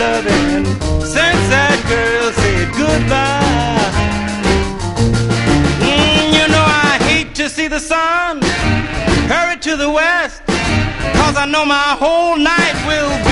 loving since that girl said goodbye. You know I hate to see the sun hurry to the west, 'cause I know my whole night will be